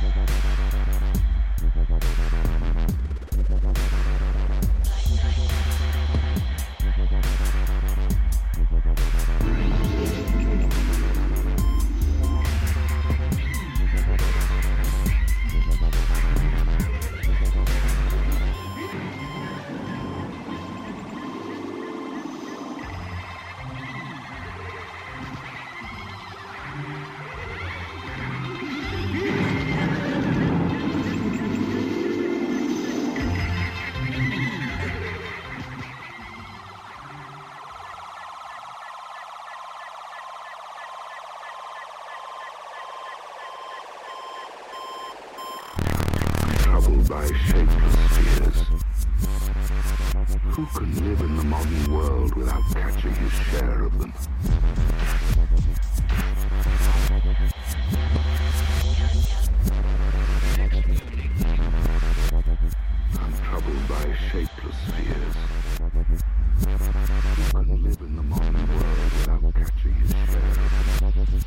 Troubled by shapeless fears. Who can live in the modern world without catching his share of them? I'm troubled by shapeless fears. Who can live in the modern world without catching his share of them?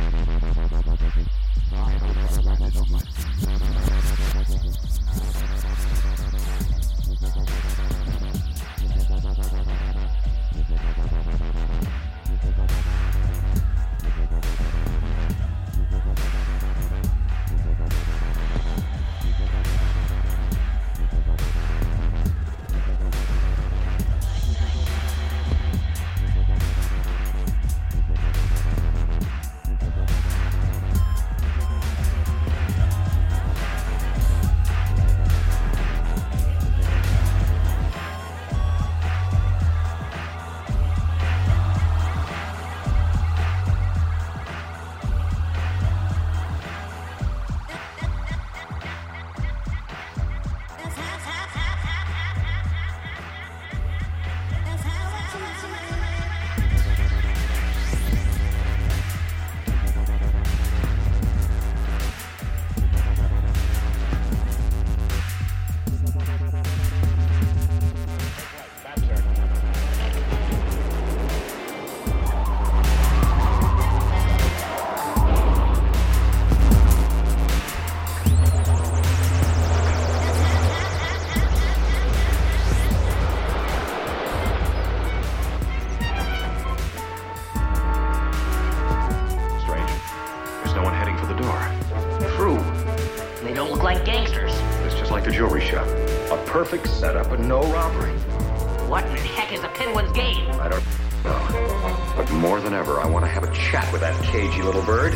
Perfect setup and no robbery. What in the heck is the Penguin's game? I don't know. But more than ever, I want to have a chat with that cagey little bird.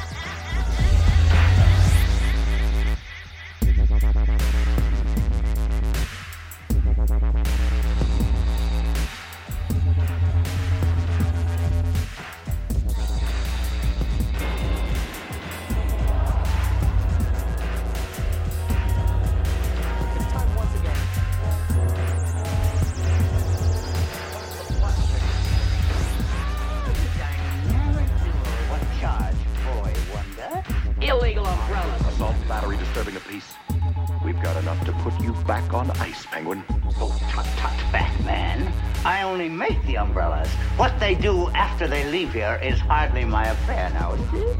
Illegal umbrellas. Assault and battery disturbing the peace. We've got enough to put you back on ice, Penguin. Oh, tut-tut, Batman. I only make the umbrellas. What they do after they leave here is hardly my affair now, is it?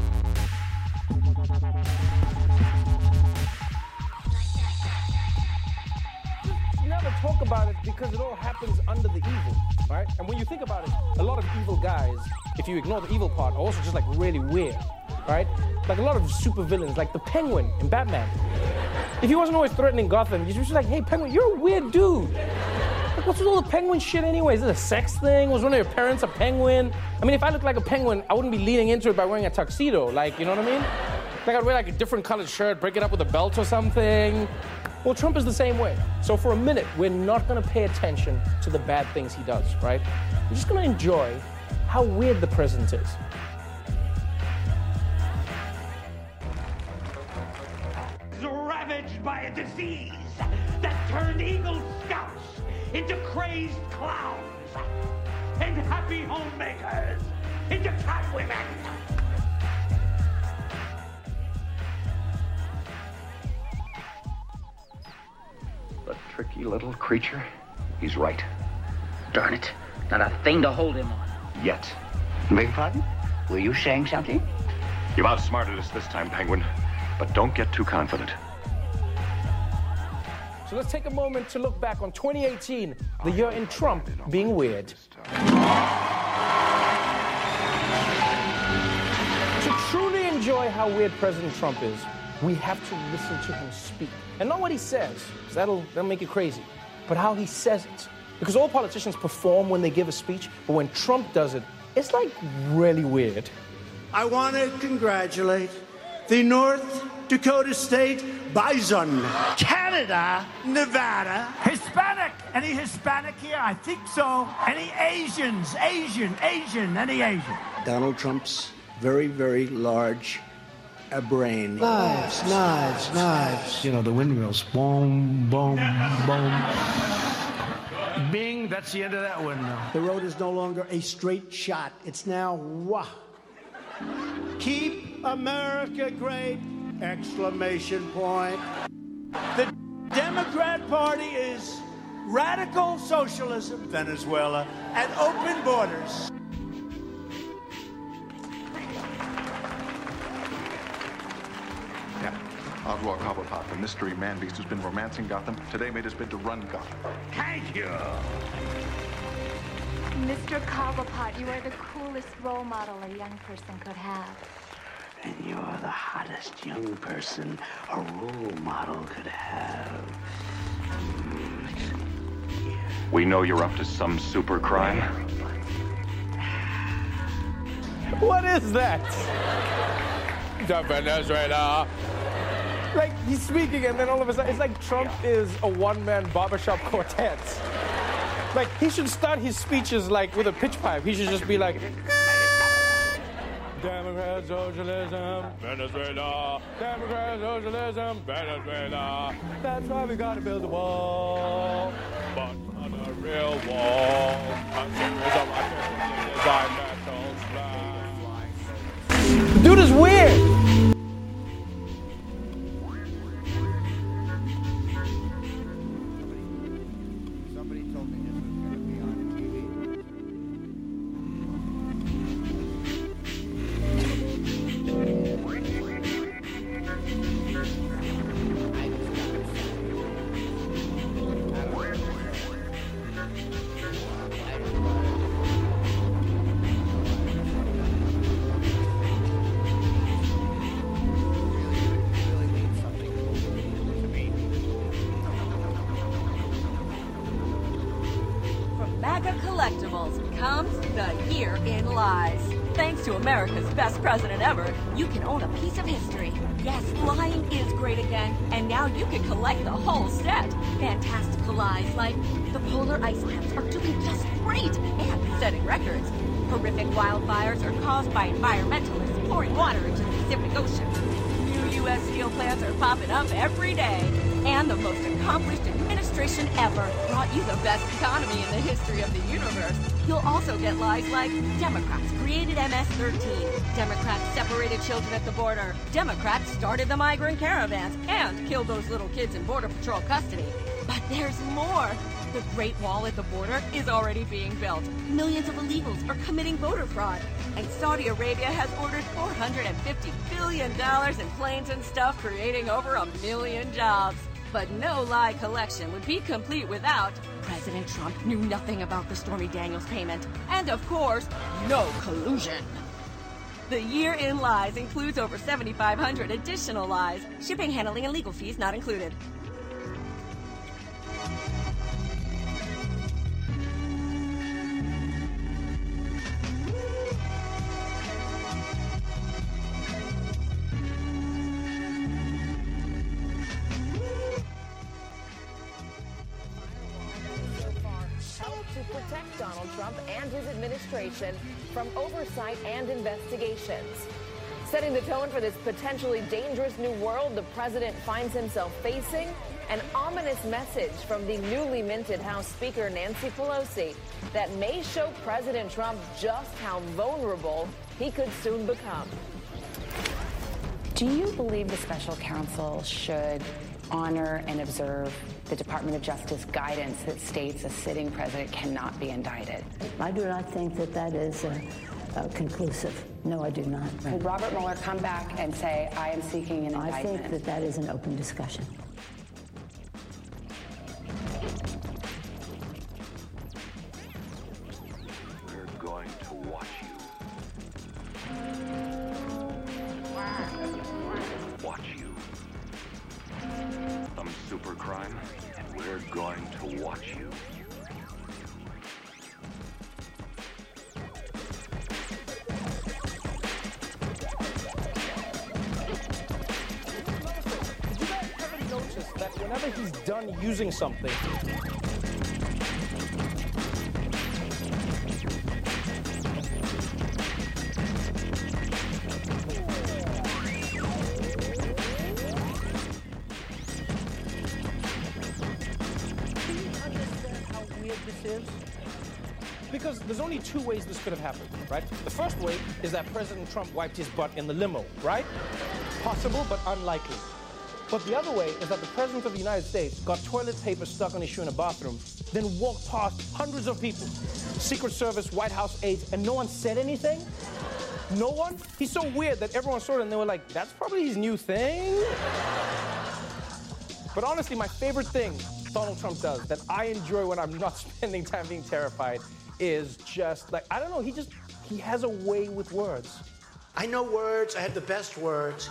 You never talk about it because it all happens under the evil, right? And when you think about it, a lot of evil guys, if you ignore the evil part, are also just like really weird, right? Like a lot of super villains, like the Penguin in Batman. If he wasn't always threatening Gotham, you're just like, hey, Penguin, you're a weird dude. Like, what's with all the penguin shit anyway? Is this a sex thing? Was one of your parents a penguin? I mean, if I looked like a penguin, I wouldn't be leading into it by wearing a tuxedo. Like, you know what I mean? Like, I'd wear like a different colored shirt, break it up with a belt or something. Well, Trump is the same way. So for a minute, we're not gonna pay attention to the bad things he does, right? We're just gonna enjoy how weird the president is. Ravaged by a disease that turned Eagle Scouts into crazed clowns and happy homemakers into catwomen. The tricky little creature. He's right. Darn it. Not a thing to hold him on. Yet. Beg your pardon? Were you saying something? You've outsmarted us this time, Penguin. But don't get too confident. So let's take a moment to look back on 2018, the year in Trump being weird. To truly enjoy how weird President Trump is, we have to listen to him speak. And not what he says, because that'll make it crazy, but how he says it. Because all politicians perform when they give a speech, but when Trump does it, it's like really weird. I want to congratulate the North Dakota State Bison, Canada, Nevada. Hispanic. Any Hispanic here? I think so. Any Asians? Asian. Any Asian? Donald Trump's very, very large brain. Knives. You know, the windmills. Boom, boom, boom. Bing, that's the end of that windmill. The road is no longer a straight shot. It's now wah. Keep America great! Exclamation point. The Democrat Party is radical socialism, Venezuela, and open borders. Yeah, Oswald Cobblepot, the mystery man-beast who's been romancing Gotham, today made his bid to run Gotham. Thank you. Mr. Cobblepot, you are the coolest role model a young person could have. And you're the hottest young person a role model could have. We know you're up to some super crime. What is that? Venezuela. Like, he's speaking, and then all of a sudden, it's like Trump is a one-man barbershop quartet. Like, he should start his speeches, like, with a pitch pipe. He should just be like, Democrat socialism, Venezuela. Democrat socialism, Venezuela. That's why we gotta build a wall. But not a real wall. A series of Dude is weird. Somebody told me this was going to be on TV. MAGA Collectibles comes the Year in Lies. Thanks to America's best president ever, you can own a piece of history. Yes, lying is great again, and now you can collect the whole set. Fantastical lies like the polar ice caps are doing just great and setting records. Horrific wildfires are caused by environmentalists pouring water into the Pacific Ocean. New U.S. steel plants are popping up every day. And the most accomplished administration ever brought you the best economy in the history of the universe. You'll also get lies like Democrats created MS-13, Democrats separated children at the border, Democrats started the migrant caravans, and killed those little kids in Border Patrol custody. But there's more. The Great Wall at the border is already being built. Millions of illegals are committing voter fraud. And Saudi Arabia has ordered $450 billion in planes and stuff, creating over 1 million jobs. But no lie collection would be complete without President Trump knew nothing about the Stormy Daniels payment. And of course, no collusion. The Year in Lies includes over 7,500 additional lies. Shipping, handling, and legal fees not included. Protect Donald Trump and his administration from oversight and investigations. Setting the tone for this potentially dangerous new world the president finds himself facing, an ominous message from the newly minted House Speaker Nancy Pelosi that may show President Trump just how vulnerable he could soon become. Do you believe the special counsel should honor and observe the Department of Justice guidance that states a sitting president cannot be indicted? I do not think that that is conclusive. No, I do not. Could Robert Mueller come back and say, I am seeking an indictment? I think that that is an open discussion. We're going to watch you. Watch you. Some super crime, and we're going to watch you. That whenever he's done using something, because there's only two ways this could have happened, right? The first way is that President Trump wiped his butt in the limo, right? Possible, but unlikely. But the other way is that the President of the United States got toilet paper stuck on his shoe in a bathroom, then walked past hundreds of people, Secret Service, White House aides, and no one said anything? No one? He's so weird that everyone saw it and they were like, that's probably his new thing? But honestly, my favorite thing Donald Trump does that I enjoy when I'm not spending time being terrified is just like, I don't know, he has a way with words. I know words. I have the best words.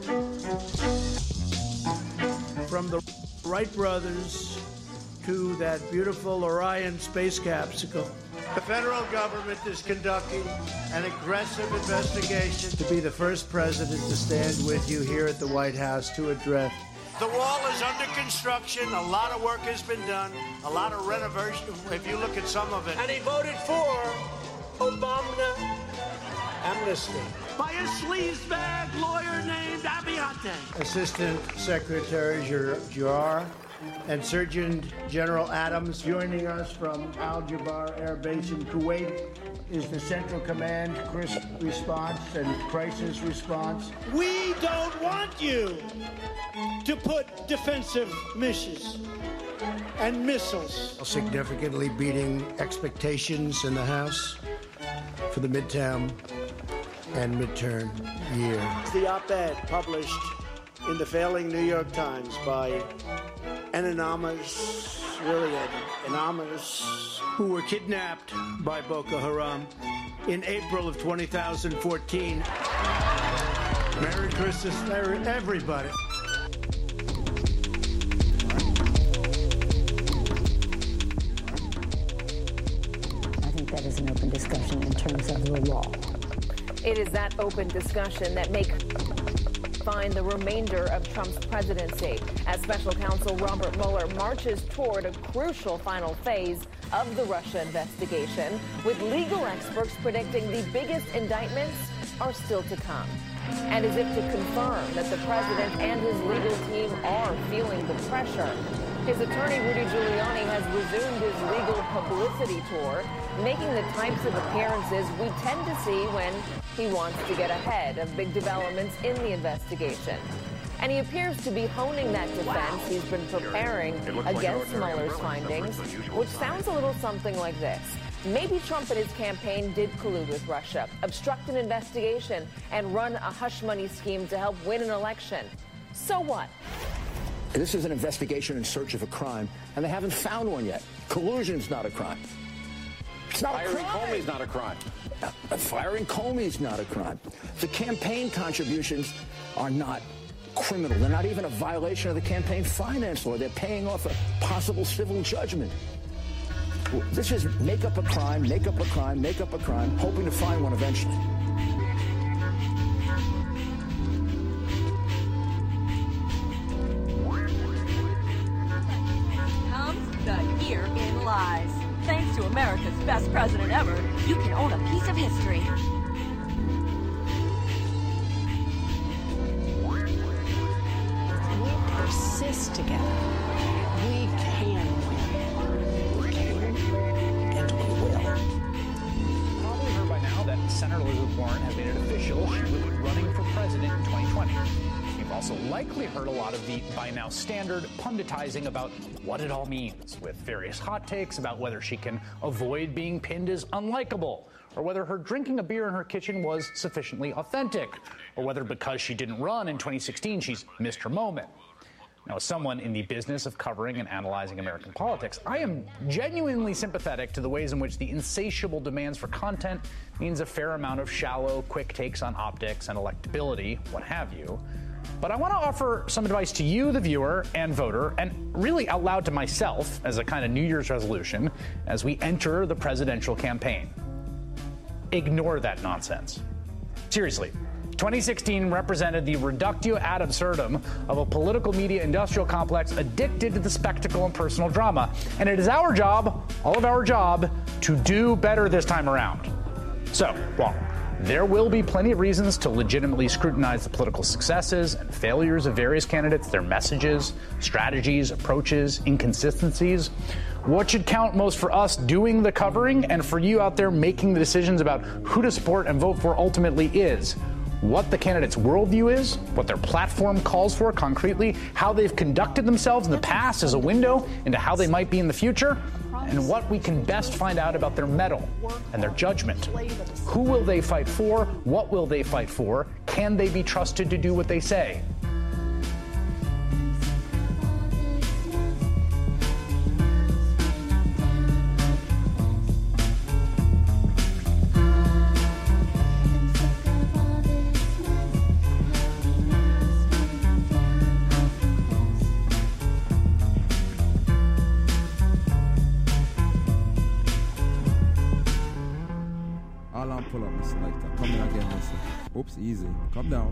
From the Wright brothers to that beautiful Orion space capsule, the federal government is conducting an aggressive investigation to be the first president to stand with you here at the White House to address. The wall is under construction. A lot of work has been done. A lot of renovation, if you look at some of it. And he voted for Obama amnesty. By a sleazebag lawyer named Abiante. Assistant Secretary Jarrah and Surgeon General Adams joining us from Al Jaber Air Base in Kuwait is the Central Command response and crisis response. We don't want you to put defensive missiles and missiles. Significantly beating expectations in the House for the midterm and midterm year. The op-ed published in the failing New York Times by an anonymous, who were kidnapped by Boko Haram in April of 2014. Merry Christmas, everybody. I think that is an open discussion in terms of the law. It is that open discussion that may define the remainder of Trump's presidency as Special Counsel Robert Mueller marches toward a crucial final phase of the Russia investigation, with legal experts predicting the biggest indictments are still to come. And as if to confirm that the president and his legal team are feeling the pressure, his attorney Rudy Giuliani has resumed his legal publicity tour, making the types of appearances we tend to see when he wants to get ahead of big developments in the investigation. And he appears to be honing that defense he's been preparing against Mueller's findings, which sounds a little something like this. Maybe Trump and his campaign did collude with Russia, obstruct an investigation, and run a hush money scheme to help win an election. So what? This is an investigation in search of a crime, and they haven't found one yet. Collusion's not a crime. It's not a crime. Firing Comey's not a crime. Firing Comey's not a crime. The campaign contributions are not criminal. They're not even a violation of the campaign finance law. They're paying off a possible civil judgment. This is make up a crime, make up a crime, make up a crime, hoping to find one eventually. Comes the year in lies. Thanks to America's best president ever, you can own a piece of history. We persist together. We can win. We can and we will. Probably heard by now that Senator Elizabeth Warren has made it official she will be running for president in 2020. You've also likely heard a lot of the, by now, standard punditizing about what it all means, with various hot takes about whether she can avoid being pinned as unlikable, or whether her drinking a beer in her kitchen was sufficiently authentic, or whether because she didn't run in 2016, she's missed her moment. Now, as someone in the business of covering and analyzing American politics, I am genuinely sympathetic to the ways in which the insatiable demands for content means a fair amount of shallow, quick takes on optics and electability, what have you. But I want to offer some advice to you, the viewer and voter, and really out loud to myself as a kind of New Year's resolution as we enter the presidential campaign. Ignore that nonsense. Seriously. 2016 represented the reductio ad absurdum of a political media industrial complex addicted to the spectacle and personal drama. And it is our job, all of our job, to do better this time around. So, while there will be plenty of reasons to legitimately scrutinize the political successes and failures of various candidates, their messages, strategies, approaches, inconsistencies, what should count most for us doing the covering and for you out there making the decisions about who to support and vote for ultimately is what the candidate's worldview is, what their platform calls for concretely, how they've conducted themselves in the past as a window into how they might be in the future, and what we can best find out about their mettle and their judgment. Who will they fight for? What will they fight for? Can they be trusted to do what they say? Pull up, Mr. Selector. Come in again, Mr. Oops, easy. Come down.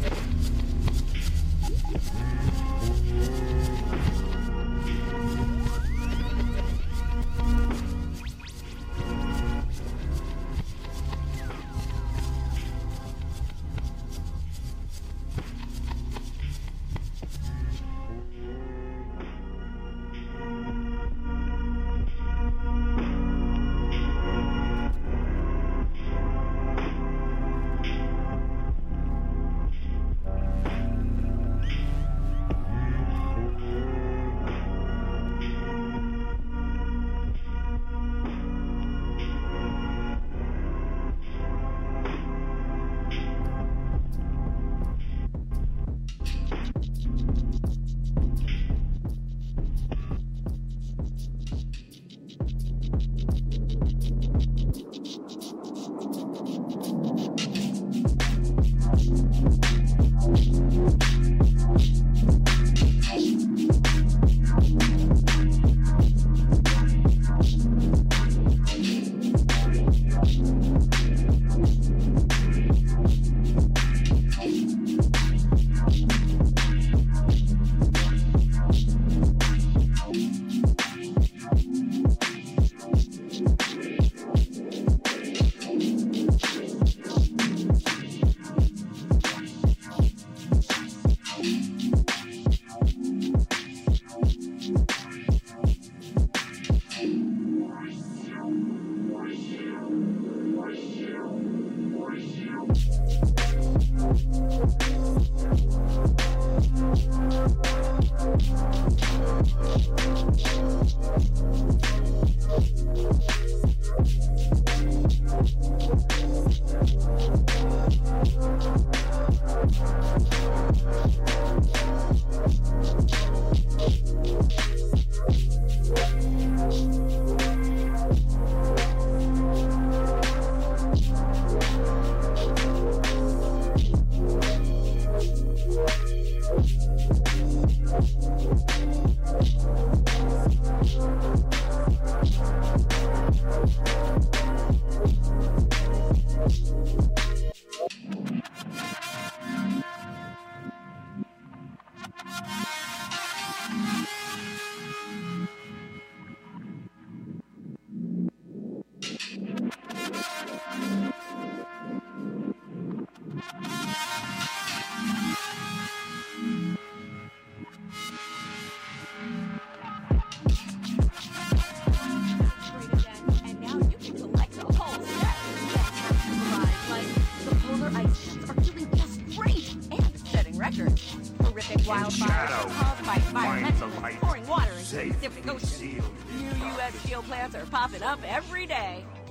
Wildfires caused by environmental pouring water into the Pacific Ocean. New U.S. steel plants are popping up every day.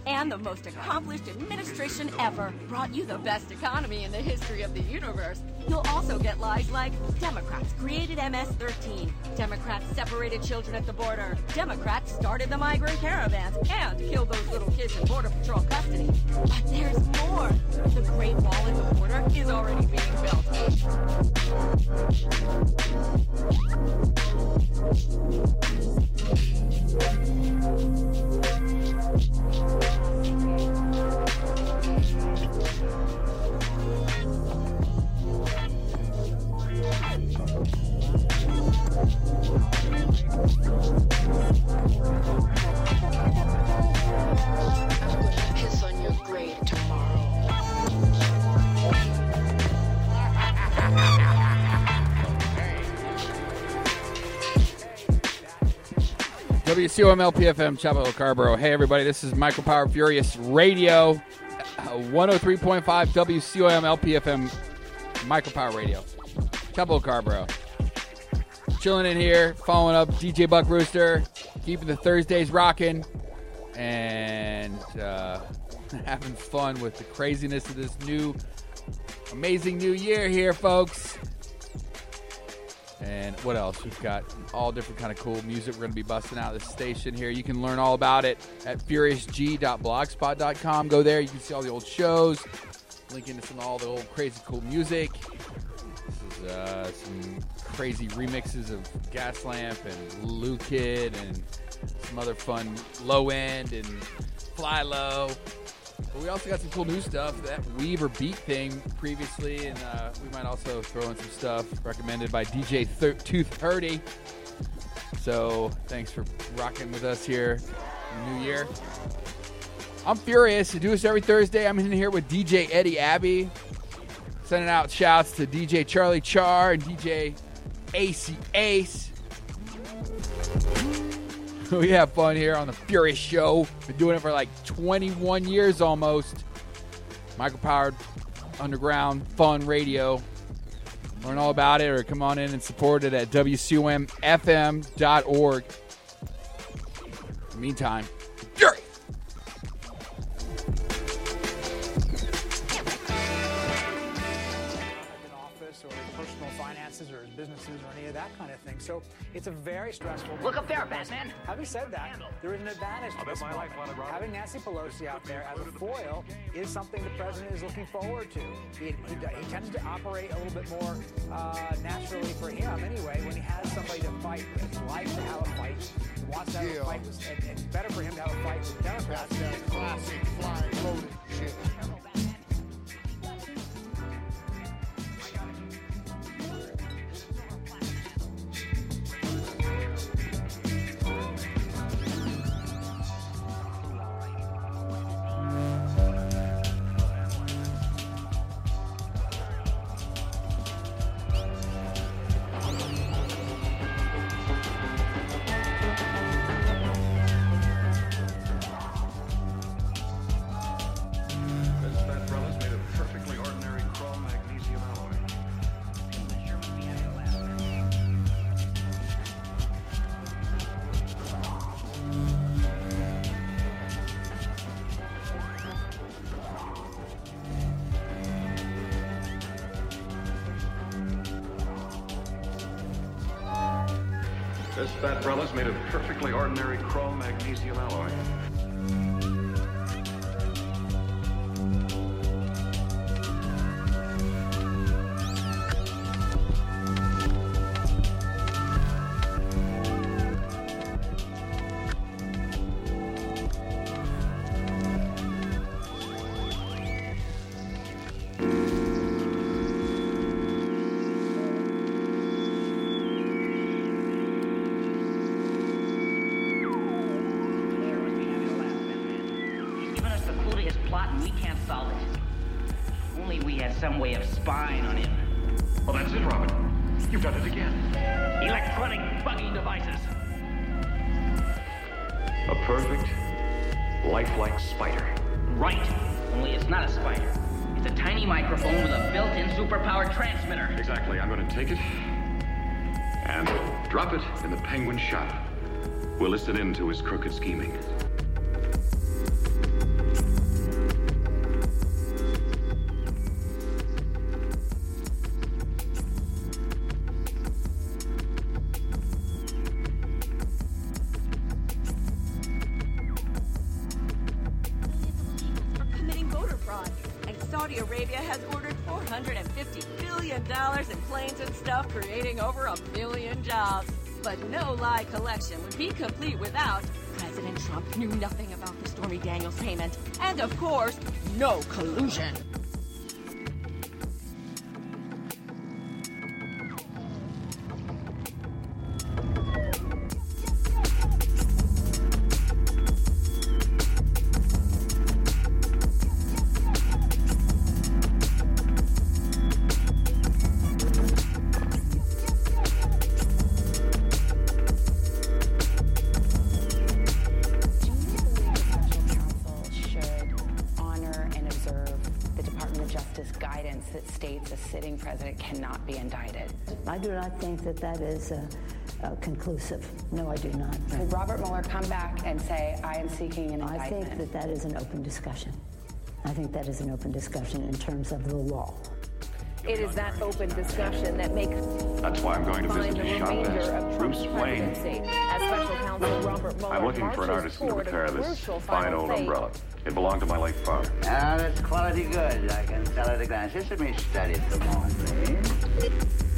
and the most accomplished administration ever brought you the best economy in the history of the universe. You'll also get lies like Democrats created MS-13, Democrats separated children at the border, Democrats started the migrant caravans, and killed those little kids in Border Patrol custody. But there's more. The Great Wall at the border is already being built. Piss on your grave tomorrow. WCOM LPFM, Chapel Hill, Scarborough. Hey, everybody, this is Michael Power Furious Radio, 103.5 WCOM LPFM, Michael Power Radio, Chapel Hill, Scarborough. Chilling in here, following up DJ Buck Rooster, keeping the Thursdays rocking, and having fun with the craziness of this new, amazing new year here, folks. And what else? We've got all different kind of cool music we're going to be busting out of this station here. You can learn all about it at furiousg.blogspot.com. Go there. You can see all the old shows, link into all the old crazy cool music. This is some crazy remixes of Gaslamp and Lou Kid and some other fun Low End and Fly Low. But we also got some cool new stuff, that Weave or Beat thing previously, and we might also throw in some stuff recommended by DJ Tooth Purdy. So thanks for rocking with us here in the new year. I'm Furious. I do this every Thursday. I'm in here with DJ Eddie Abbey. Sending out shouts to DJ Charlie Char and DJ AC Ace. We have fun here on the Furious Show. Been doing it for like 21 years almost. Micro-powered, underground, fun radio. Learn all about it or come on in and support it at WCOMFM.org. In the meantime, Furious! Or his businesses or any of that kind of thing. So it's a very stressful. Look up there, Batman. Having said that, there is an advantage to this moment. Having Nancy Pelosi out there as a foil is something the president is looking forward to. He tends to operate a little bit more naturally for him anyway when he has somebody to fight with. He likes to have a fight. He wants to have a fight with, and it's better for him to have a fight with Democrats. That's that classic flying loaded shit. This Fat Brella's made of perfectly ordinary chrome magnesium alloy. Some way of spying on him. Well, that's it, Robin. You've done it again. Electronic bugging devices. A perfect, lifelike spider. Right. Only it's not a spider. It's a tiny microphone with a built-in superpowered transmitter. Exactly. I'm going to take it and drop it in the Penguin shop. We'll listen in to his crooked scheming. dollars in planes and stuff, creating over 1 million jobs. But no lie collection would be complete without President Trump knew nothing about the Stormy Daniels payment, and of course, no collusion. That states a sitting president cannot be indicted. I do not think that that is conclusive. No, I do not. Could Robert Mueller come back and say, I am seeking an indictment? I think that that is an open discussion. I think that is an open discussion in terms of the law. It is that open discussion that makes That's why I'm going to visit the his shop remainder next. of Trump's Bruce Wayne. presidency. As special counsel Robert Mueller I'm looking for an marches artist to toward a repair this crucial fine final old phase. umbrella. It belonged to my late father. Ah, that's quality goods. I can tell at a glance. Just let me study it for a moment, please.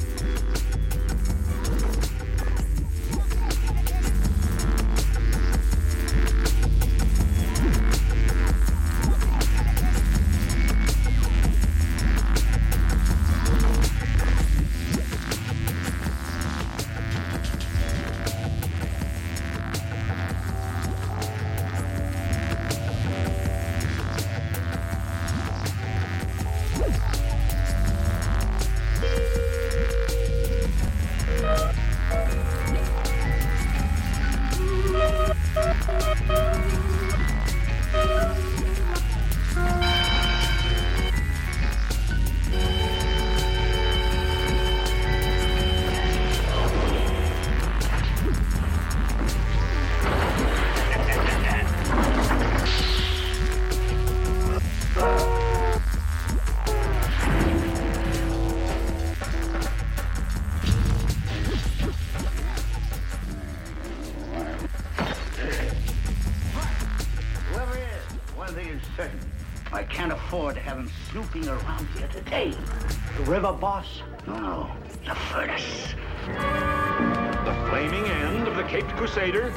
I can't afford to have him snooping around here today. The river boss? No, the furnace. The flaming end of the Caped Crusader?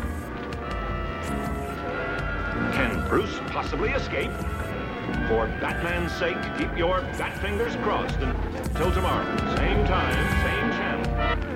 Can Bruce possibly escape? For Batman's sake, keep your bat fingers crossed until tomorrow. Same time, same channel.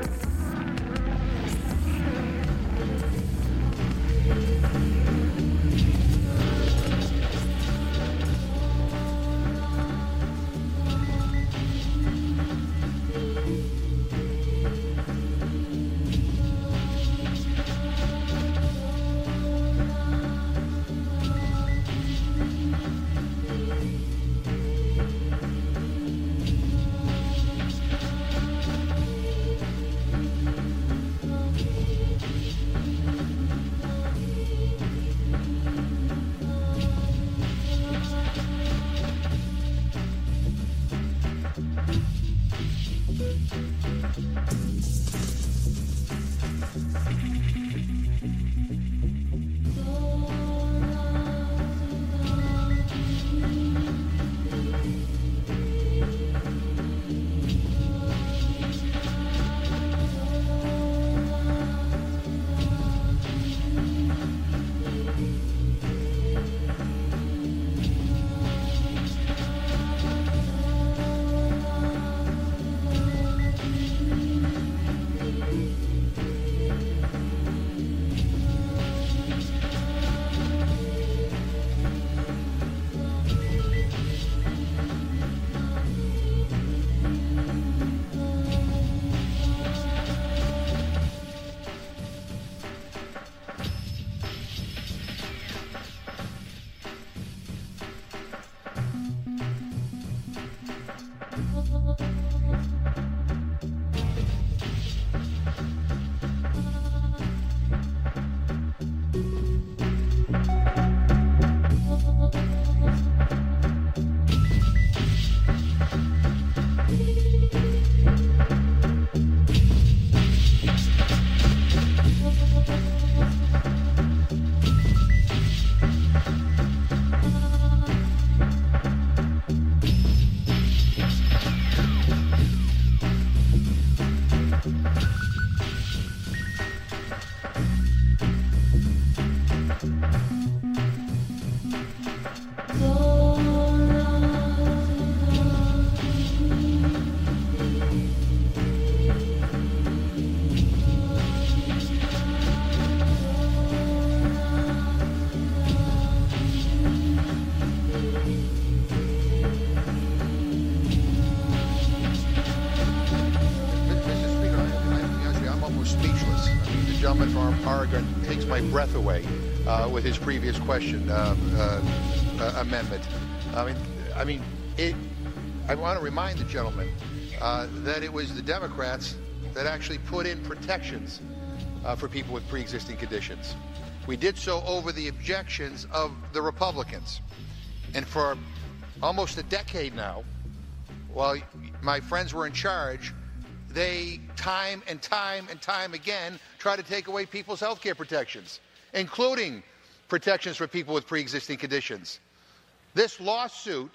speechless. I mean, the gentleman from Oregon takes my breath away with his previous question amendment. I want to remind the gentleman that it was the Democrats that actually put in protections for people with pre-existing conditions. We did so over the objections of the Republicans. And for almost a decade now, while my friends were in charge, they time and time again try to take away people's health care protections, including protections for people with pre-existing conditions. This lawsuit,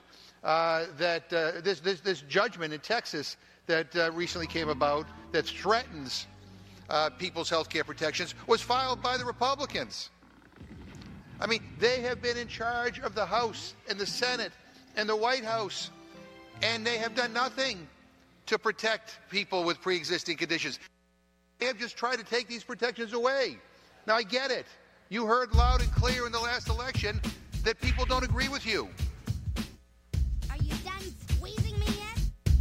this judgment in Texas that recently came about that threatens people's health care protections was filed by the Republicans. I mean, they have been in charge of the House and the Senate and the White House, and they have done nothing to protect people with pre-existing conditions. They have just tried to take these protections away. Now, I get it. You heard loud and clear in the last election that people don't agree with you. Are you done squeezing me yet?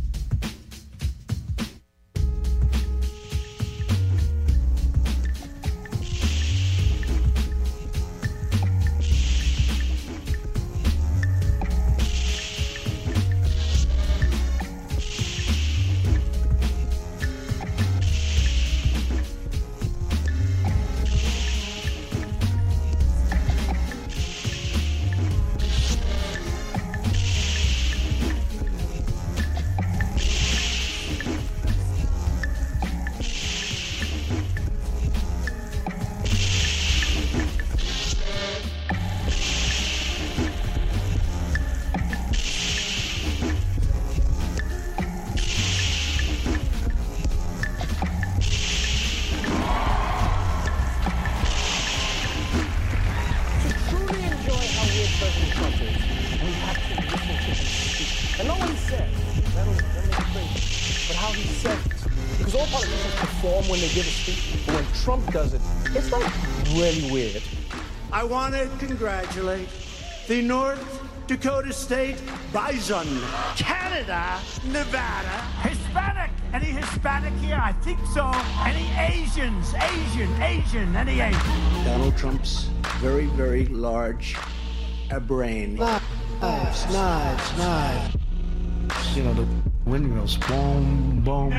When they give a speech, but when Trump does it, it's like really weird. I want to congratulate the North Dakota State Bison, Canada, Nevada. Hispanic. Any Hispanic here? I think so. Any Asians? Asian. Any Asian? Donald Trump's very, very large brain. Knives. You know, the windmills. Boom, boom.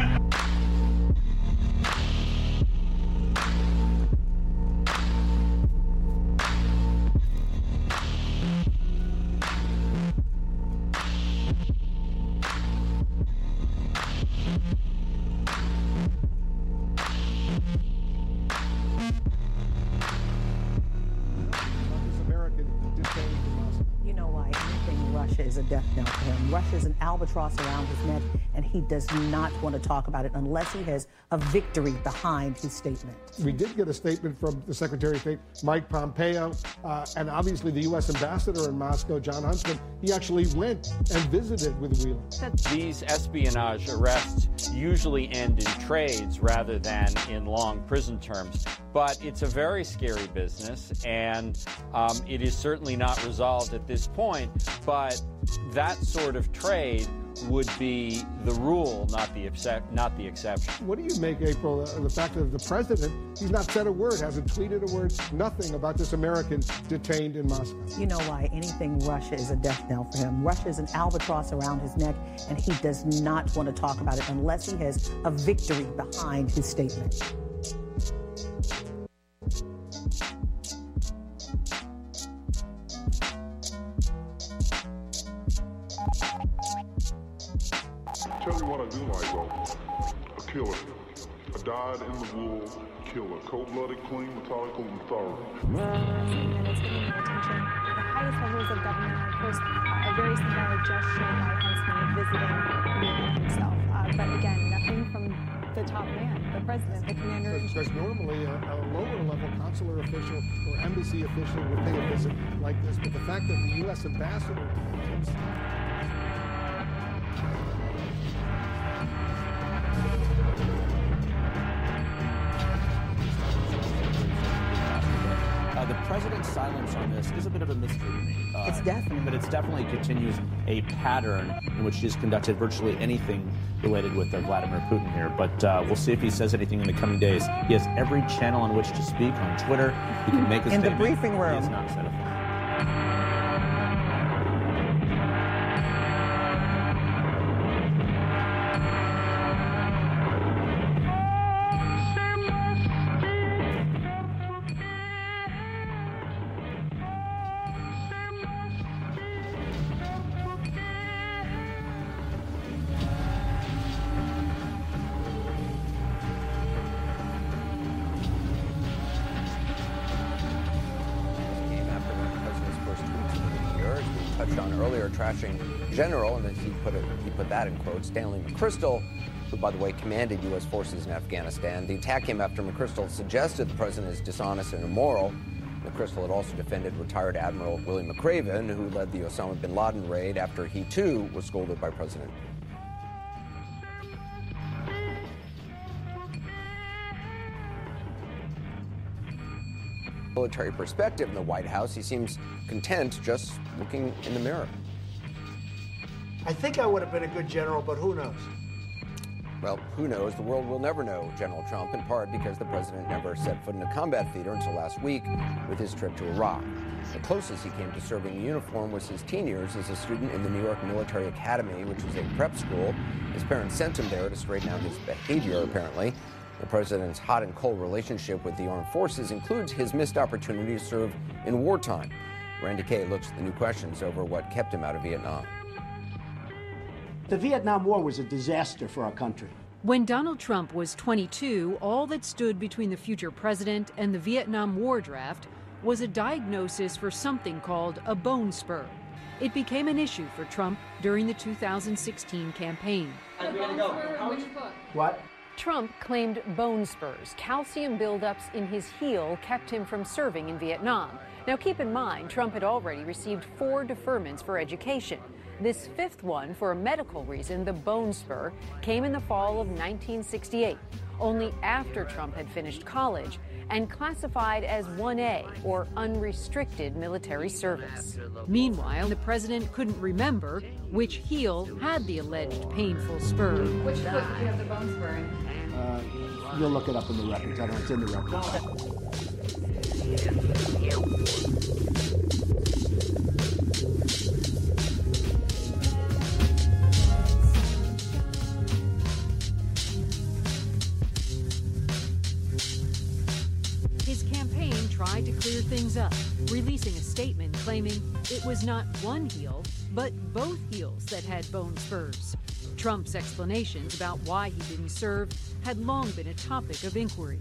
Is a death knell for him. Russia is an albatross around his neck, and he does not want to talk about it unless he has a victory behind his statement. We did get a statement from the Secretary of State, Mike Pompeo, and obviously the U.S. ambassador in Moscow, John Huntsman. He actually went and visited with Wheeler. These espionage arrests usually end in trades rather than in long prison terms, but it's a very scary business, and it is certainly not resolved at this point, but that sort of trade would be the rule, not the exception. What do you make, April, the fact that the president, he's not said a word, hasn't tweeted a word, nothing about this American detained in Moscow? You know why? Anything Russia is a death knell for him. Russia is an albatross around his neck, and he does not want to talk about it unless he has a victory behind his statement. Tell you what I do like, though. A killer. A dyed-in-the-wool killer. Cold-blooded, clean, methodical, and thorough. It's getting more attention. The highest levels of government, of course, a very symbolic gesture by Huntsman visiting Wheeler himself. But again, nothing from the top man, the president, the commander. There's normally a lower-level consular official or embassy official would pay a visit like this, but the fact that the U.S. ambassador... The president silence on this is a bit of a mystery to me. It's definitely. But it definitely continues a pattern in which he's conducted virtually anything related with Vladimir Putin here. But we'll see if he says anything in the coming days. He has every channel on which to speak on Twitter. He can make a statement. In the briefing room. He has not said a thing. Trashing general, and he put that in quotes, Stanley McChrystal, who, by the way, commanded U.S. forces in Afghanistan. The attack came after McChrystal suggested the president is dishonest and immoral. McChrystal had also defended retired Admiral Willie McRaven, who led the Osama bin Laden raid after he, too, was scolded by President. Military perspective in the White House, he seems content just looking in the mirror. I think I would have been a good general, but who knows? Well, who knows? The world will never know General Trump, in part because the president never set foot in a combat theater until last week with his trip to Iraq. The closest he came to serving in uniform was his teen years as a student in the New York Military Academy, which was a prep school. His parents sent him there to straighten out his behavior, apparently. The president's hot and cold relationship with the armed forces includes his missed opportunity to serve in wartime. Randy Kaye looks at the new questions over what kept him out of Vietnam. The Vietnam War was a disaster for our country. When Donald Trump was 22, all that stood between the future president and the Vietnam War draft was a diagnosis for something called a bone spur. It became an issue for Trump during the 2016 campaign. What? Trump claimed bone spurs, calcium buildups in his heel, kept him from serving in Vietnam. Now keep in mind, Trump had already received 4 deferments for education. This 5th one, for a medical reason, the bone spur, came in the fall of 1968, only after Trump had finished college and classified as 1A, or unrestricted military service. Meanwhile, the president couldn't remember which heel had the alleged painful spur. Which foot did you have the bone spur in? You'll look it up in the records. I don't know, it's in the His campaign tried to clear things up, releasing a statement claiming it was not one heel, but both heels that had bone spurs. Trump's explanations about why he didn't serve had long been a topic of inquiry.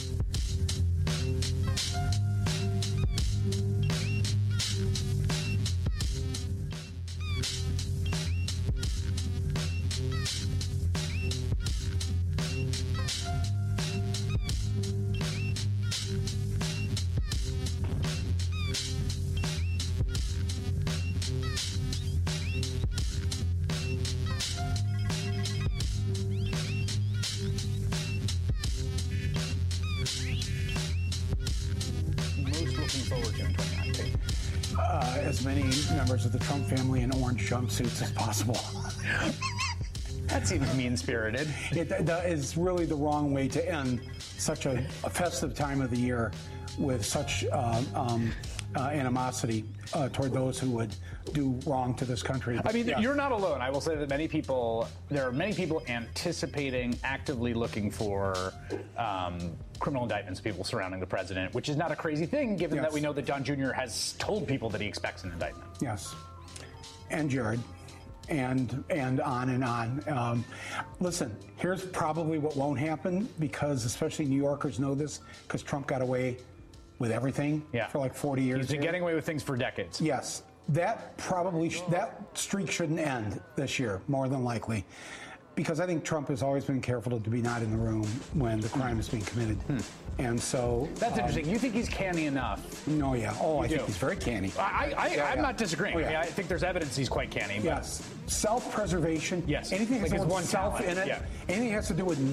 As many members of the Trump family in orange jumpsuits as possible. That seems mean-spirited. It is really the wrong way to end such a festive time of the year with such animosity toward those who would do wrong to this country. I mean, you're not alone. I will say that there are many people anticipating, actively looking for criminal indictments, people surrounding the president, which is not a crazy thing, given that we know that Don Jr. has told people that he expects an indictment. Yes. And Jared. And on and on. Listen, here's probably what won't happen, because especially New Yorkers know this, because Trump got away with everything for like 40 years. He's been getting away with things for decades. Yes. That streak shouldn't end this year, more than likely. Because I think Trump has always been careful to be not in the room when the crime is being committed. And so... That's interesting. You think he's canny enough? No, yeah. Oh, I think he's very canny. I'm not disagreeing. I mean, I think there's evidence he's quite canny. But... Yes. Self-preservation. Yes. Anything that has to do with self in it. Yeah. Anything that has to do with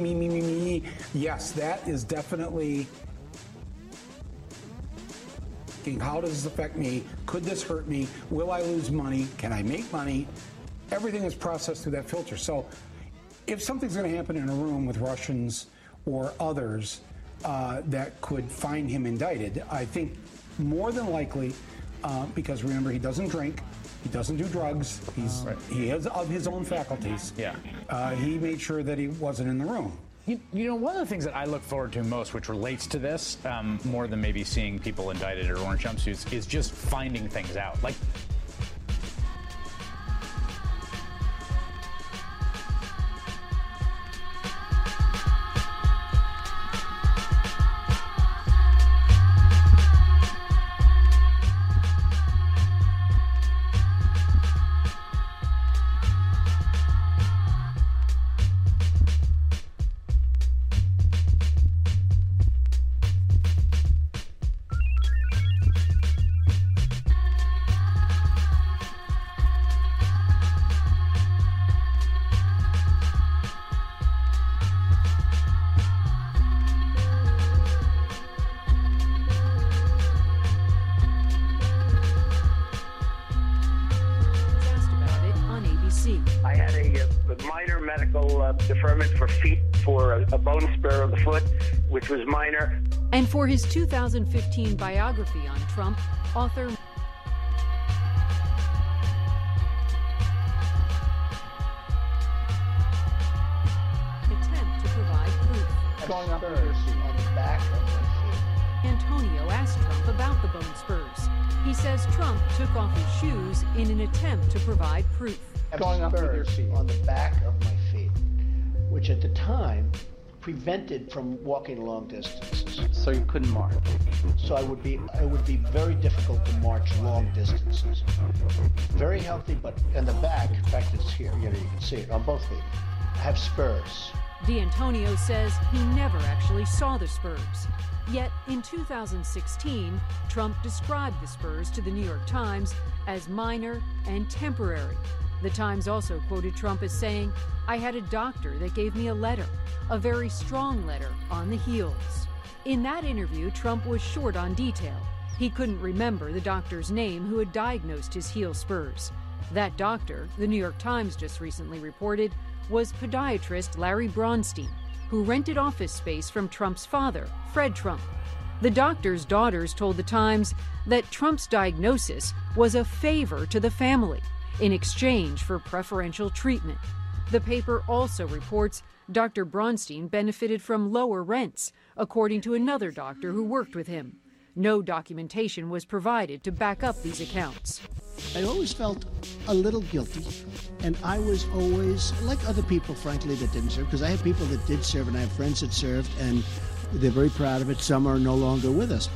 me. Yes, that is definitely... asking, how does this affect me? Could this hurt me? Will I lose money? Can I make money? Everything is processed through that filter. So if something's going to happen in a room with Russians or others that could find him indicted, I think more than likely, because remember, he doesn't drink, he doesn't do drugs, he is of his own faculties. Yeah. He made sure that he wasn't in the room. You know, one of the things that I look forward to most, which relates to this, more than maybe seeing people indicted or orange jumpsuits, is just finding things out. Like, I had a minor medical deferment for feet for a bone spur of the foot, which was minor. And for his 2015 biography on Trump, author attempt to provide proof. Going up on the back of my feet. Antonio asked Trump about the bone spurs. He says Trump took off his shoes in an attempt to provide proof. Going up with your feet. On the back of my feet, which at the time prevented from walking long distances. So you couldn't march. So it would be very difficult to march long distances. Very healthy, but in the back, in fact, it's here. You can see it on both feet. I have spurs. D'Antonio says he never actually saw the spurs. Yet in 2016, Trump described the spurs to the New York Times as minor and temporary. The Times also quoted Trump as saying, "I had a doctor that gave me a letter, a very strong letter, on the heels." In that interview, Trump was short on detail. He couldn't remember the doctor's name who had diagnosed his heel spurs. That doctor, the New York Times just recently reported, was podiatrist Larry Bronstein, who rented office space from Trump's father, Fred Trump. The doctor's daughters told the Times that Trump's diagnosis was a favor to the family in exchange for preferential treatment. The paper also reports Dr. Bronstein benefited from lower rents, according to another doctor who worked with him. No documentation was provided to back up these accounts. I always felt a little guilty, and I was always, like other people, frankly, that didn't serve, because I have people that did serve, and I have friends that served, and they're very proud of it. Some are no longer with us.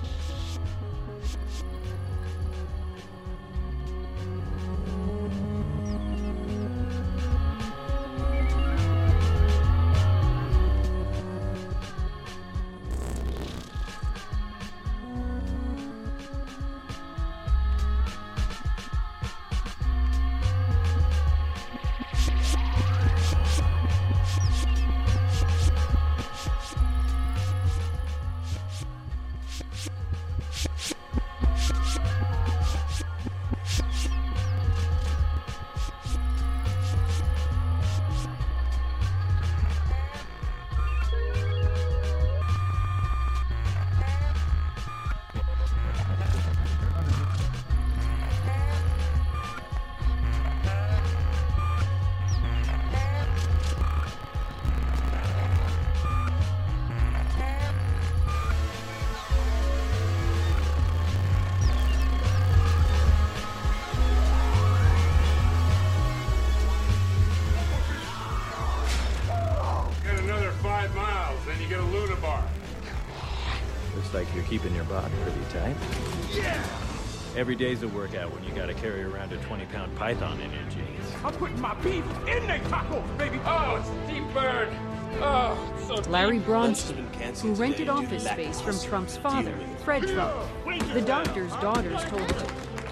Like you're keeping your body pretty tight. Yeah! Every day's a workout when you gotta carry around a 20-pound python in your jeans. I'm putting my beef in the tacos, baby! Oh, it's deep burn! Oh, so Larry deep. Bronstein, who rented office space from Trump's father, Fred Trump. The doctor's daughters told him.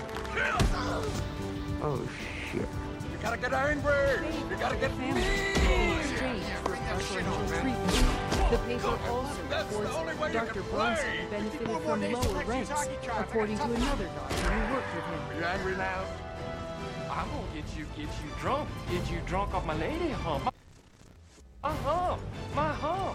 Oh, shit. You gotta get Ironbird! You gotta get family in exchange for preferential treatment. The paper also reports Dr. Bronson benefited from lower rents, according to another doctor who worked with him. You angry now? I'm gonna get you drunk. Get you drunk off my lady hump. My hump.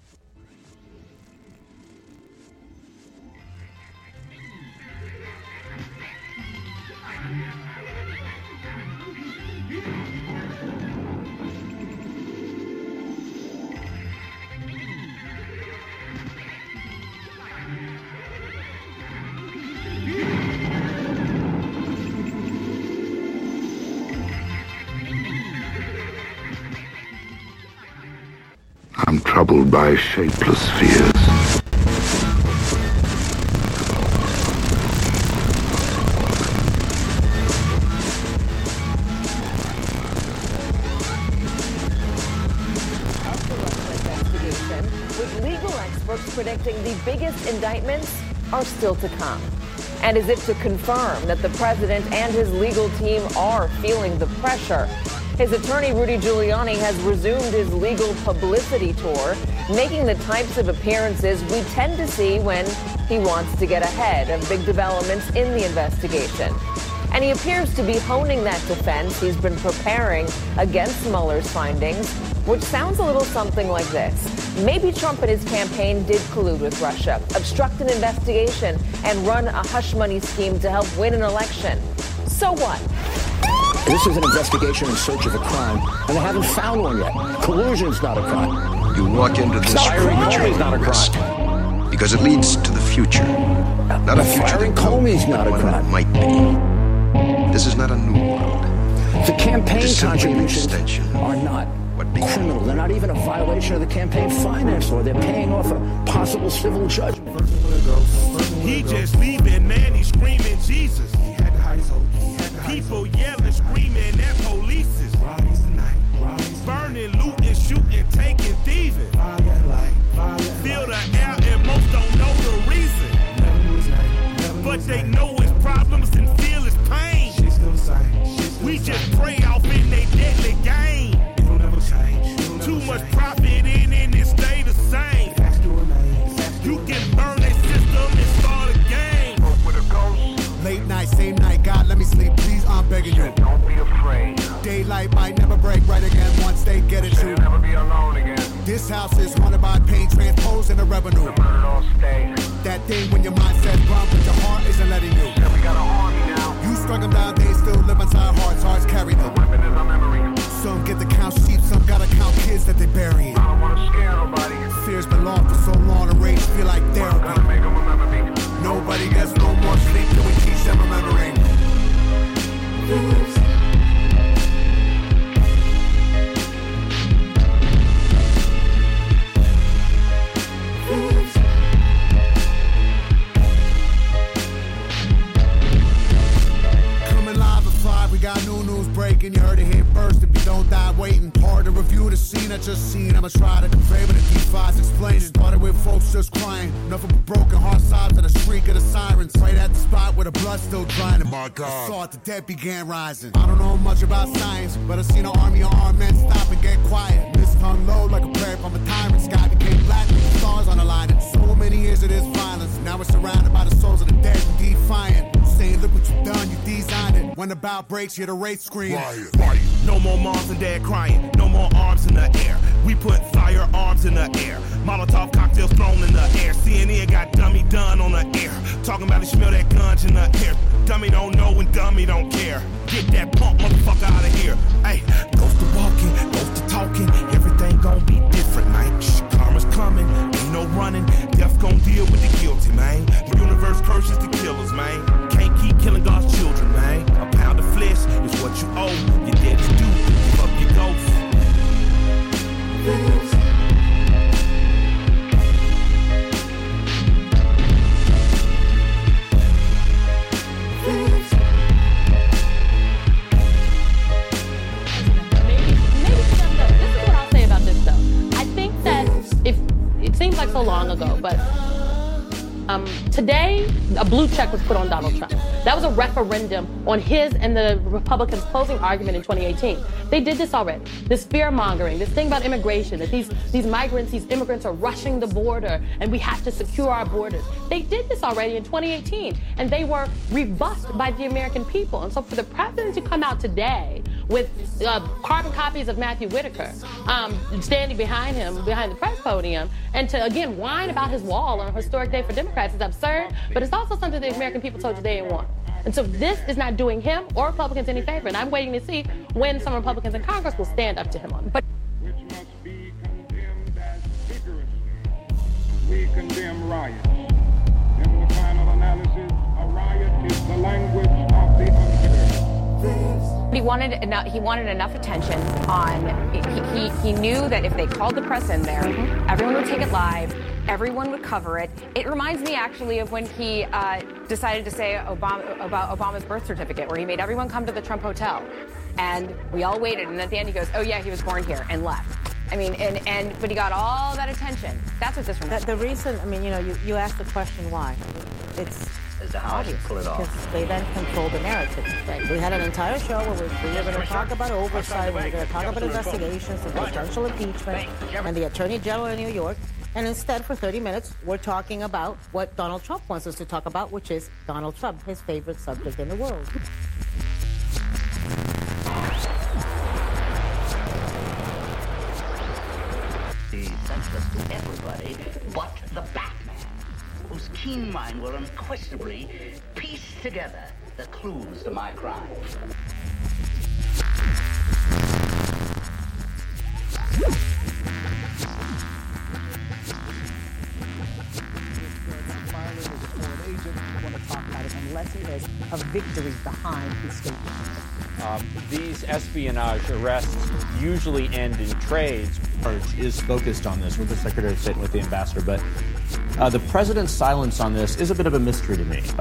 I'm troubled by shapeless fears. With legal experts predicting the biggest indictments are still to come. And as if to confirm that the president and his legal team are feeling the pressure, his attorney, Rudy Giuliani, has resumed his legal publicity tour, making the types of appearances we tend to see when he wants to get ahead of big developments in the investigation. And he appears to be honing that defense he's been preparing against Mueller's findings, which sounds a little something like this. Maybe Trump and his campaign did collude with Russia, obstruct an investigation, and run a hush money scheme to help win an election. So what? This is an investigation in search of a crime, and they haven't found one yet. Collusion's not a crime. You walk into this Firing Comey's not a risk, crime. because it leads to the future. Not a future Firing that Comey's not a crime. might be. This is not a new world. The campaign It is simply an contributions extension are not criminal. They're not even a violation of the campaign finance law. They're paying off a possible civil judgment. He just leaving, man. He's screaming Jesus. He had to hide his hope. People yelling, screaming at police. Burning, looting, shooting, taking, thieving. Feel the air and most don't know the reason. But they know his problems and feel his pain. We just pray off in they deadly game. Too much profit in and it stay the same. You can burn that system and start a game. Late night, same night, God let me sleep, please, I'm begging you. Don't be afraid. Daylight might never break right again once they get it true. Never be alone again. This house is haunted by pain, transposing the revenue. That thing when your mind says run, but your heart isn't letting you. Yeah, we got an army now. You struggle down, they still live inside hearts carry them. The weapon is a memory. Some get to count sheep, some gotta count kids that they burying. I don't wanna scare nobody. Fear's been lost for so long, the rage feel like therapy. Gotta make them remember me. Nobody gets no more sleep till we teach them remembering. Coming live at 5, we got new news breaking. You heard it here first. If you don't die waiting, hard to review the scene I just seen. I'ma try to convey what the D5s explain. Started with folks just crying. Nothing but broken heart sobs and a shriek of the sirens. Right at the spot where the blood's still drying. And my God, I saw it, the dead began rising. I don't know much about science, but I seen an army of armed men stop and get quiet. Mist hung low like a prayer from a tyrant. Sky became black with the stars on the line. And so many years of this violence. Now we're surrounded by the souls of the dead and defiant. Saying, look what you done, you designed it. When the bout breaks, hear the race scream. Riot. No more moms and dad crying. No more arms in the air. We put firearms in the air. Molotov cocktails thrown in the air. CNN got dummy done on the air. Talking about it, smell that guns in the air. Dummy don't know and dummy don't care. Get that punk motherfucker out of here. Hey, ghost to walking, ghost to talking. Everything gon' be different, man. Shh, karma's coming, ain't no running. Death gon' deal with the guilty, man. The universe curses the killers, man. Can't keep killing God's children, man. A pound of flesh is what you owe. Your dead is due, give up your ghost. It seems like so long ago, but Today, a blue check was put on Donald Trump. That was a referendum on his and the Republicans' closing argument in 2018. They did this already. This fear-mongering, this thing about immigration, that these immigrants are rushing the border and we have to secure our borders. They did this already in 2018, and they were rebuffed by the American people. And so for the president to come out today with carbon copies of Matthew Whitaker standing behind him, behind the press podium, and to, again, whine about his wall on a historic day for Democrats is absurd, but it's also something the American people told you they didn't want. And so this is not doing him or Republicans any favor, and I'm waiting to see when some Republicans in Congress will stand up to him on it. But which must be condemned as vigorously. We condemn riots. In the final analysis, a riot is the language of the unheard. He wanted enough attention on, he knew that if they called the press in there, everyone would take it live, everyone would cover it. It reminds me actually of when he decided to say about Obama's birth certificate, where he made everyone come to the Trump Hotel. And we all waited, and at the end he goes, oh yeah, he was born here, and left. I mean, but he got all that attention. That's what this reminds me. The reason, I mean, you asked the question why. It's obvious, because they then control the narrative. Right. We had an entire show where we were going to talk about oversight, we were going to talk about investigations and potential impeachment, and the Attorney General in New York. And instead, for 30 minutes, we're talking about what Donald Trump wants us to talk about, which is Donald Trump, his favorite subject in the world. He's senseless to everybody but the Batman, whose keen mind will unquestionably piece together the clues to my crime. Unless he has a victory behind his statement. These espionage arrests usually end in trades. Is focused on this with the Secretary of State and with the ambassador, but the president's silence on this is a bit of a mystery to me.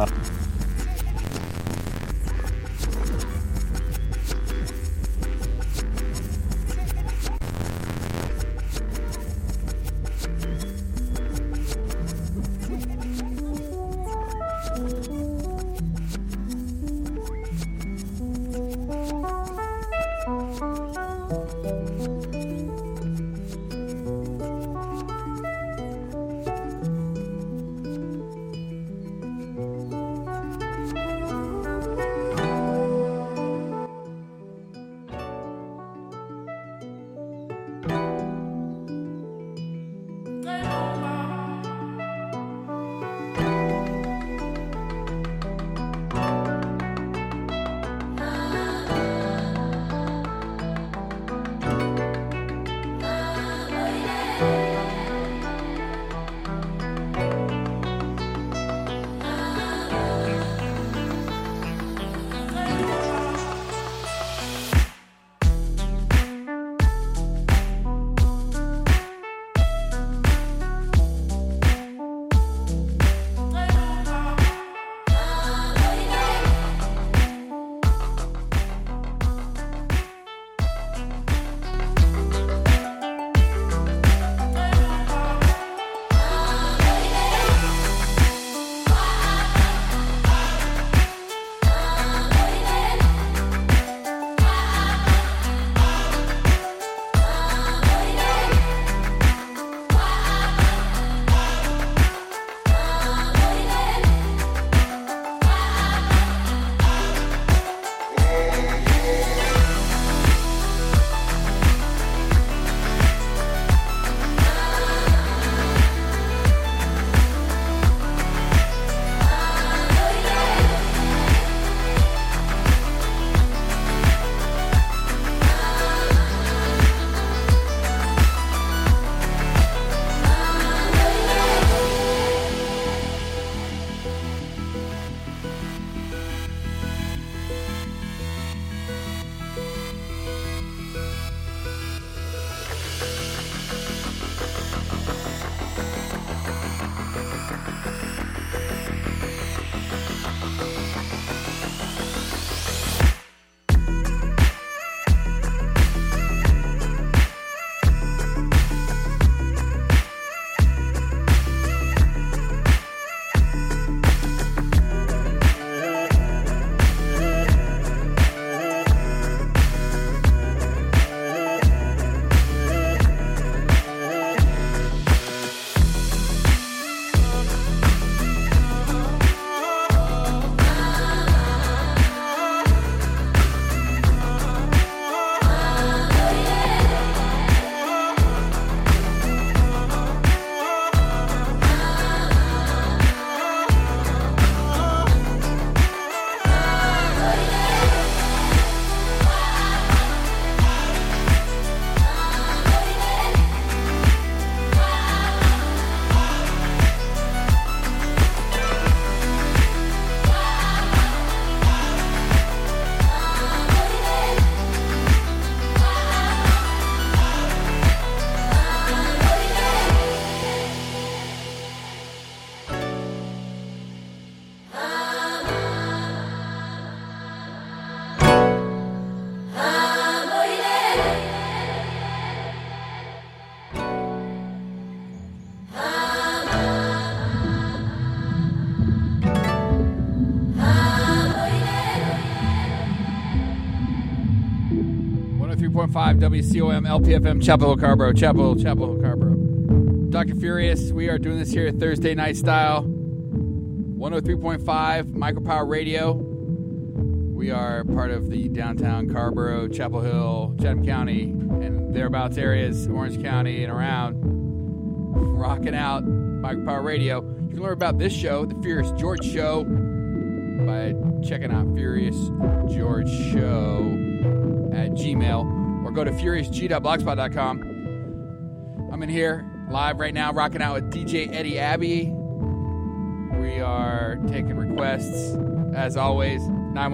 103.5 WCOM LPFM Chapel Hill Carborough. Chapel Hill Carborough. Dr. Furious, we are doing this here Thursday night style. 103.5 Micropower Radio. We are part of the downtown Carborough, Chapel Hill, Chatham County, and thereabouts areas, Orange County and around. Rocking out Micropower Radio. You can learn about this show, The Furious George Show, by checking out Furious George Show at Gmail, or go to furiousg.blogspot.com. I'm in here live right now, rocking out with DJ Eddie Abbey. We are taking requests, as always,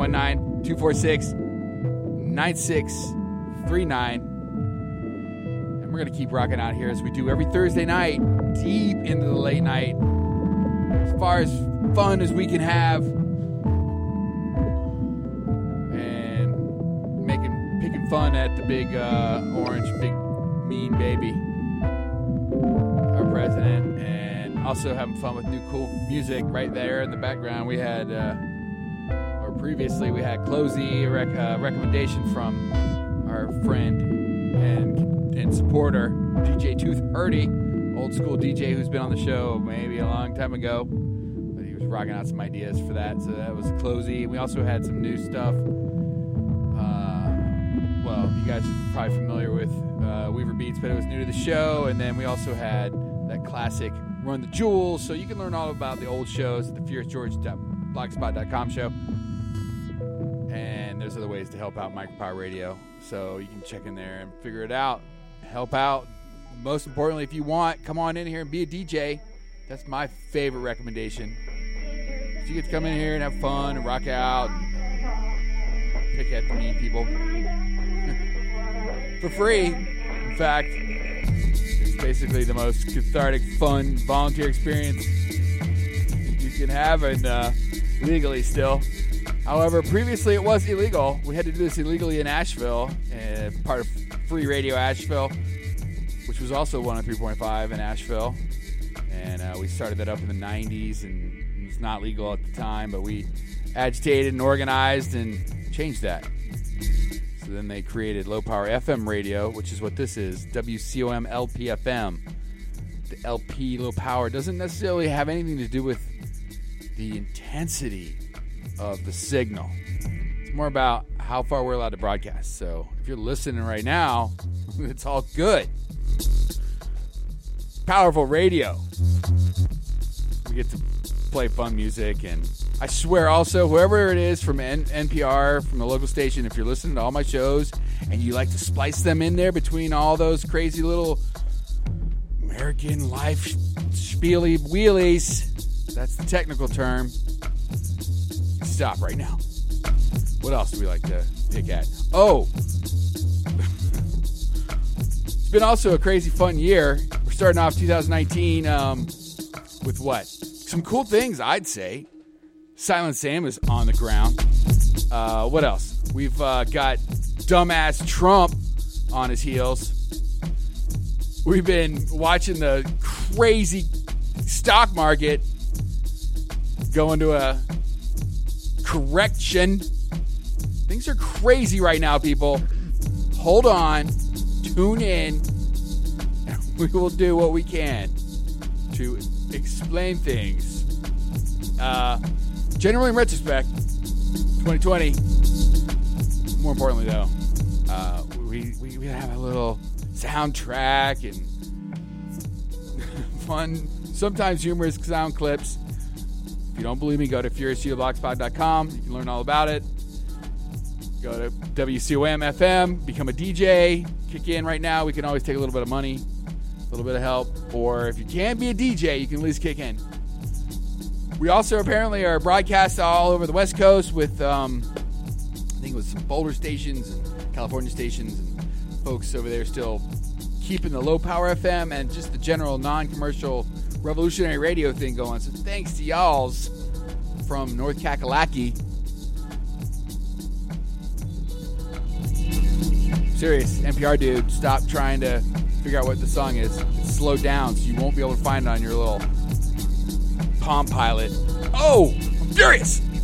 919-246-9639. And we're going to keep rocking out here as we do every Thursday night, deep into the late night, as far as fun as we can have, and picking fun at the big orange, big mean baby, our president, and also having fun with new cool music right there in the background. We had, previously we had Closey, a recommendation from our friend and supporter, DJ Tooth Hurdy, old school DJ who's been on the show maybe a long time ago, but he was rocking out some ideas for that, so that was Closey. We also had some new stuff. Well, you guys are probably familiar with Weaver Beats, but it was new to the show, and then we also had that classic Run the Jewels, so you can learn all about the old shows at the furiousgeorge.blogspot.com show. And there's other ways to help out Micropower Radio, so you can check in there and figure it out, help out. Most importantly, if you want, come on in here and be a DJ. That's my favorite recommendation. If you get to come in here and have fun and rock out, and pick at the mean people for free. In fact, it's basically the most cathartic, fun, volunteer experience you can have, and legally still. However, previously it was illegal. We had to do this illegally in Asheville, part of Free Radio Asheville, which was also 103.5 in Asheville. And we started that up in the 90s, and it was not legal at the time, but we agitated and organized and changed that. So then they created Low Power FM Radio, which is what this is, WCOM LPFM. The LP, low power, doesn't necessarily have anything to do with the intensity of the signal. It's more about how far we're allowed to broadcast. So if you're listening right now, it's all good. Powerful radio. We get to play fun music, and I swear also, whoever it is from NPR, from the local station, if you're listening to all my shows and you like to splice them in there between all those crazy little American life spiely wheelies, that's the technical term, stop right now. What else do we like to pick at? Oh, it's been also a crazy fun year. We're starting off 2019 with what? Some cool things, I'd say. Silent Sam is on the ground. What else? We've got dumbass Trump on his heels. We've been watching the crazy stock market go into a correction. Things are crazy right now, people. Hold on. Tune in. We will do what we can to explain things. Generally, in retrospect, 2020. More importantly, though, we have a little soundtrack and fun, sometimes humorous sound clips. If you don't believe me, go to furiousblogspot.com. You can learn all about it. Go to WCOM FM, become a DJ, kick in right now. We can always take a little bit of money, a little bit of help. Or if you can't be a DJ, you can at least kick in. We also apparently are broadcast all over the West Coast with, I think it was some Boulder stations and California stations, and folks over there still keeping the low power FM and just the general non-commercial revolutionary radio thing going. So thanks to y'alls from North Kakalaki. Serious, NPR dude, stop trying to figure out what the song is. It's slowed down so you won't be able to find it on your little Palm Pilot. Oh, I'm furious!